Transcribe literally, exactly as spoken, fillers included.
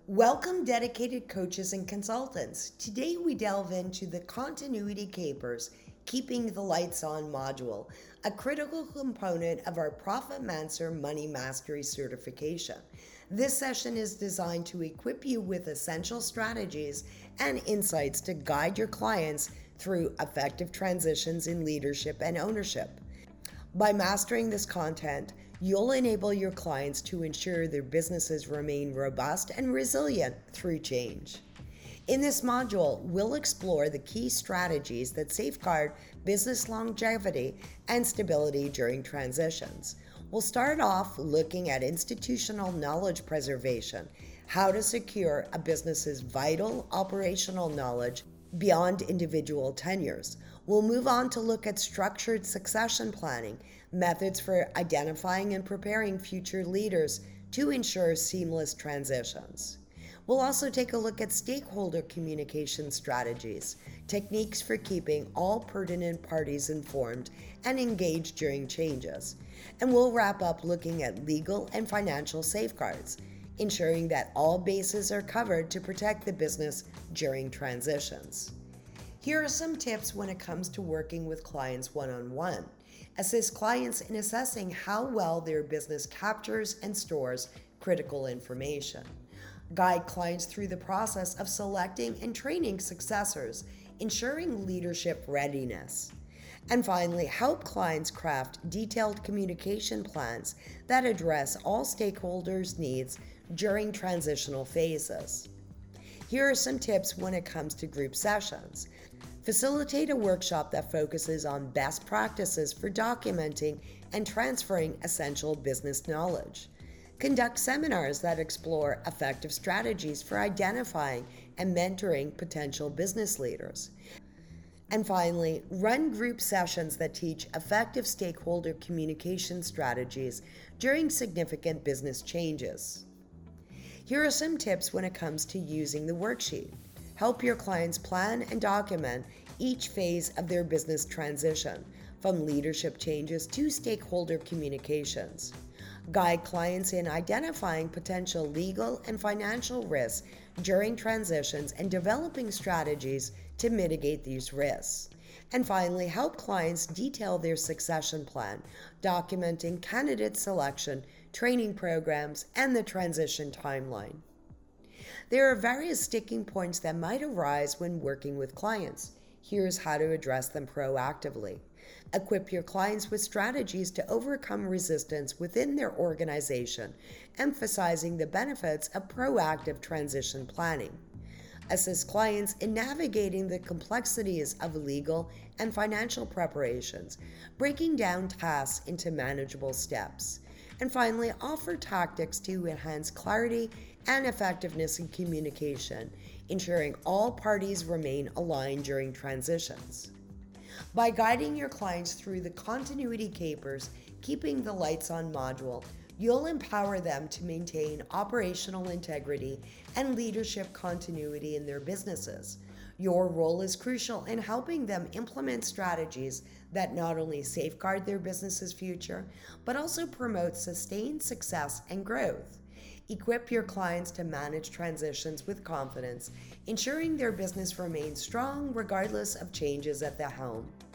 Welcome, dedicated coaches and consultants. Today we delve into the Continuity Capers Keeping the Lights On module, a critical component of our ProfitMancer Money Mastery certification. This session is designed to equip you with essential strategies and insights to guide your clients through effective transitions in leadership and ownership. By mastering this content, you'll enable your clients to ensure their businesses remain robust and resilient through change. In this module, we'll explore the key strategies that safeguard business longevity and stability during transitions. We'll start off looking at institutional knowledge preservation, how to secure a business's vital operational knowledge beyond individual tenures. We'll move on to look at structured succession planning, methods for identifying and preparing future leaders to ensure seamless transitions. We'll also take a look at stakeholder communication strategies, techniques for keeping all pertinent parties informed and engaged during changes. And we'll wrap up looking at legal and financial safeguards, ensuring that all bases are covered to protect the business during transitions. Here are some tips when it comes to working with clients one-on-one. Assist clients in assessing how well their business captures and stores critical information. Guide clients through the process of selecting and training successors, ensuring leadership readiness. And finally, help clients craft detailed communication plans that address all stakeholders' needs during transitional phases. Here are some tips when it comes to group sessions. Facilitate a workshop that focuses on best practices for documenting and transferring essential business knowledge. Conduct seminars that explore effective strategies for identifying and mentoring potential business leaders. And finally, run group sessions that teach effective stakeholder communication strategies during significant business changes. Here are some tips when it comes to using the worksheet. Help your clients plan and document each phase of their business transition, from leadership changes to stakeholder communications. Guide clients in identifying potential legal and financial risks during transitions and developing strategies to mitigate these risks. And finally, help clients detail their succession plan, documenting candidate selection, training programs, and the transition timeline. There are various sticking points that might arise when working with clients. Here's how to address them proactively. Equip your clients with strategies to overcome resistance within their organization, emphasizing the benefits of proactive transition planning. Assist clients in navigating the complexities of legal and financial preparations, breaking down tasks into manageable steps. And finally, offer tactics to enhance clarity and effectiveness in communication, ensuring all parties remain aligned during transitions. By guiding your clients through the Continuity Capers Keeping the Lights On module, you'll empower them to maintain operational integrity and leadership continuity in their businesses. Your role is crucial in helping them implement strategies that not only safeguard their business's future, but also promote sustained success and growth. Equip your clients to manage transitions with confidence, ensuring their business remains strong regardless of changes at the helm.